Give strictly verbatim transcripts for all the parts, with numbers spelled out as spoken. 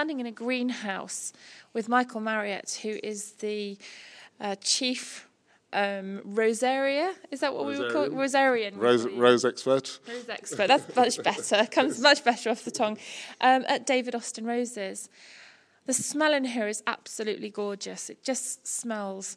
Standing in a greenhouse with Michael Marriott, who is the uh, chief um, rosaria. Is that what Rosarian. we would call it? Rosarian. Rose, rose expert. Rose expert. That's much better. Comes much better off the tongue. Um, at David Austin Roses. The smell in here is absolutely gorgeous. It just smells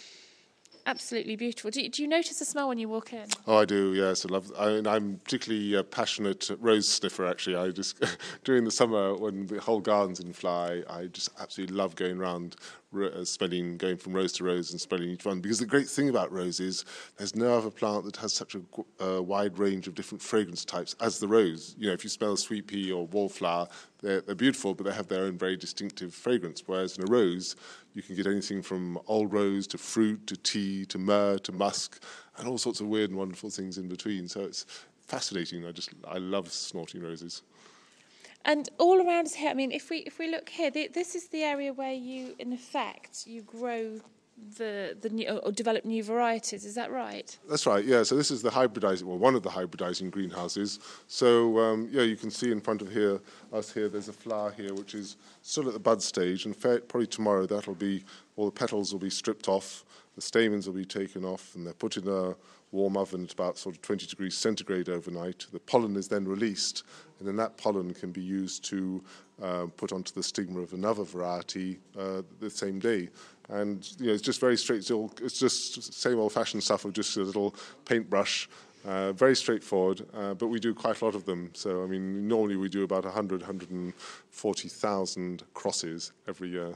absolutely beautiful. Do you, do you notice the smell when you walk in? Oh, I do. Yes, I love. I mean, I'm particularly uh, passionate rose sniffer. Actually, I just during the summer when the whole garden's in fly, I just absolutely love going around, uh, smelling, going from rose to rose and smelling each one. Because the great thing about roses, there's no other plant that has such a uh, wide range of different fragrance types as the rose. You know, if you smell sweet pea or wallflower, they're, they're beautiful, but they have their own very distinctive fragrance. Whereas in a rose, you can get anything from old rose to fruit to tea to myrrh to musk and all sorts of weird and wonderful things in between. So it's fascinating. I just I love snorting roses. And all around us here, I mean, if we if we look here, the, this is the area where you, in effect, you grow the the new, or develop new varieties. Is that right? That's right. Yeah. So this is the hybridizing, well, one of the hybridizing greenhouses. So um, yeah, you can see in front of here, us here. There's a flower here which is still at the bud stage, and fair, probably tomorrow that'll be all the petals will be stripped off, the stamens will be taken off, and they're put in a warm oven at about sort of twenty degrees centigrade overnight. The pollen is then released, and then that pollen can be used to uh, put onto the stigma of another variety uh, the same day. And you know, it's just very straight. It's, all, it's just same old-fashioned stuff with just a little paintbrush. Uh, very straightforward, uh, but we do quite a lot of them. So I mean, normally we do about one hundred, one hundred forty thousand crosses every year.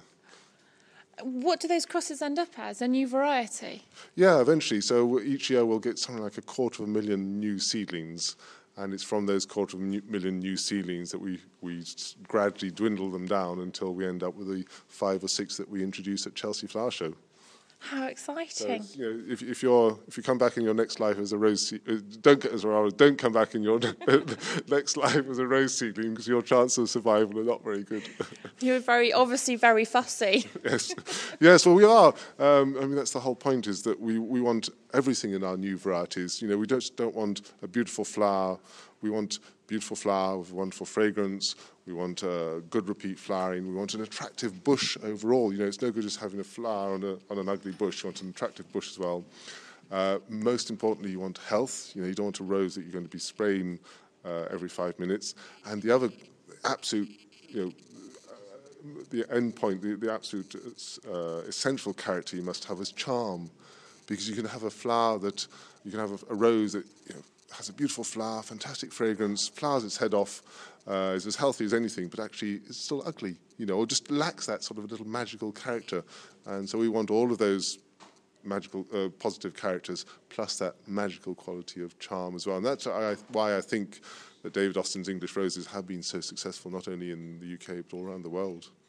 What do those crosses end up as? A new variety? Yeah, eventually. So each year we'll get something like a quarter of a million new seedlings, and it's from those quarter of a million new seedlings that we, we gradually dwindle them down until we end up with the five or six that we introduce at Chelsea Flower Show. How exciting! So, you know, if, if you're if you come back in your next life as a rose, se- uh, don't as well, don't come back in your next life as a rose seedling, because your chances of survival are not very good. You're very obviously very fussy. Yes, yes. Well, we are. Um, I mean, that's the whole point: is that we, we want everything in our new varieties. You know, we don't don't want a beautiful flower. We want beautiful flower with wonderful fragrance. We want uh, good repeat flowering. We want an attractive bush overall. You know, it's no good just having a flower on, a, on an ugly bush. You want an attractive bush as well. Uh, most importantly, you want health. You know, you don't want a rose that you're going to be spraying uh, every five minutes. And the other absolute, you know, uh, the end point, the, the absolute uh, essential character you must have is charm, because you can have a flower that you can have a, a rose that you know, has a beautiful flower, fantastic fragrance, flowers its head off, uh, is as healthy as anything, but actually it's still ugly, you know, or just lacks that sort of a little magical character. And so we want all of those magical, uh, positive characters, plus that magical quality of charm as well. And that's why I think that David Austin's English roses have been so successful, not only in the U K, but all around the world.